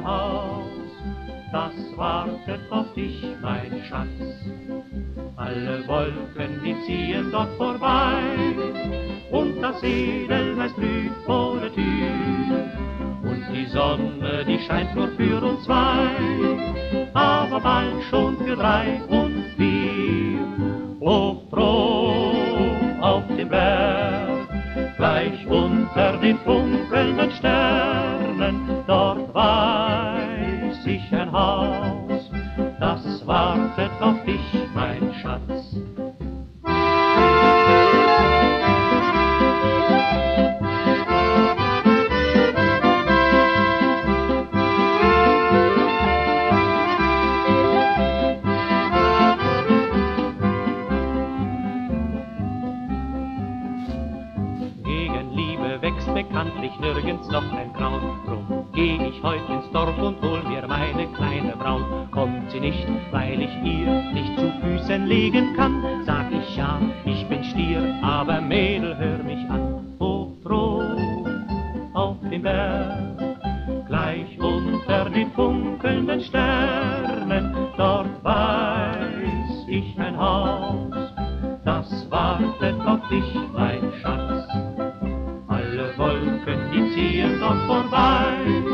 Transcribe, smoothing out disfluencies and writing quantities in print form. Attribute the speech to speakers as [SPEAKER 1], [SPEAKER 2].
[SPEAKER 1] Haus, das wartet auf dich, mein Schatz. Alle Wolken, die ziehen dort vorbei, und das Edelweiß blüht vor der Tür. Und die Sonne, die scheint nur für uns zwei, aber bald schon für drei und vier. O froh auf dem Berg, gleich unter den funkelnden Sternen, dort weiß ich ein Haus, das wartet auf dich, mein Schatz. Wächst bekanntlich nirgends noch ein Kraut. Drum geh ich heut ins Dorf und hol mir meine kleine Braut. Kommt sie nicht, weil ich ihr nicht zu Füßen legen kann, sag ich ja, ich bin Stier, aber Mädel, hör mich an. O froh auf dem Berg, gleich unter den funkelnden Sternen, dort weiß ich ein Haus, das wartet auf dich, mein Schatz. Alle Wolken, die ziehen dort vorbei,